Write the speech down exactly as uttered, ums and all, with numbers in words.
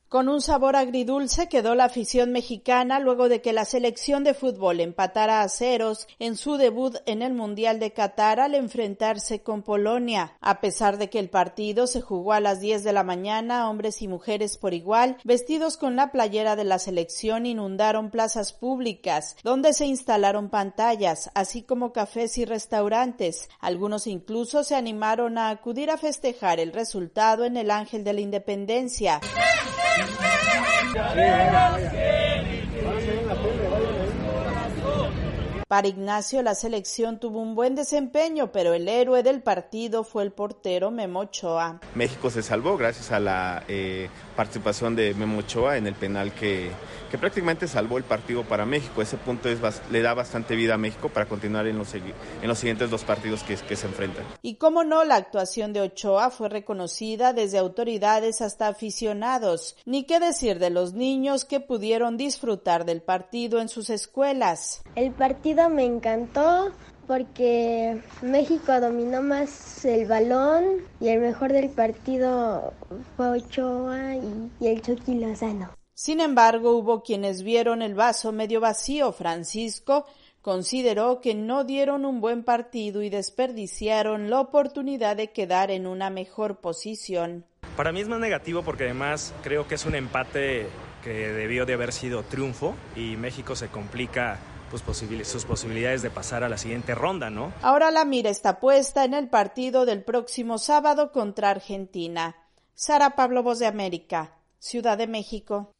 Con un sabor agridulce quedó la afición mexicana luego de que la selección de fútbol empatara a ceros en su debut en el Mundial de Qatar al enfrentarse con Polonia. A pesar de que el partido se jugó a las diez de la mañana, hombres y mujeres por igual, vestidos con la playera de la selección, inundaron plazas públicas, donde se instalaron pantallas, así como cafés y restaurantes. Algunos incluso se animaron a acudir a festejar el resultado en el Ángel de la Independencia. Para Ignacio, la selección tuvo un buen desempeño, pero el héroe del partido fue el portero Memo Ochoa. México se salvó gracias a la eh, participación de Memo Ochoa en el penal que, que prácticamente salvó el partido para México. Ese punto es, le da bastante vida a México para continuar en los, en los siguientes dos partidos que, que se enfrentan. Y cómo no, la actuación de Ochoa fue reconocida desde autoridades hasta aficionados. Ni qué decir de los niños que pudieron disfrutar del partido en sus escuelas. El partido me encantó porque México dominó más el balón y el mejor del partido fue Ochoa y, y el Chucky Lozano. Sin embargo, hubo quienes vieron el vaso medio vacío. Francisco consideró que no dieron un buen partido y desperdiciaron la oportunidad de quedar en una mejor posición. Para mí es más negativo porque además creo que es un empate que debió de haber sido triunfo y México se complica pues posibil- sus posibilidades de pasar a la siguiente ronda, ¿no? Ahora la mira está puesta en el partido del próximo sábado contra Argentina. Sara Pablo, Voz de América, Ciudad de México.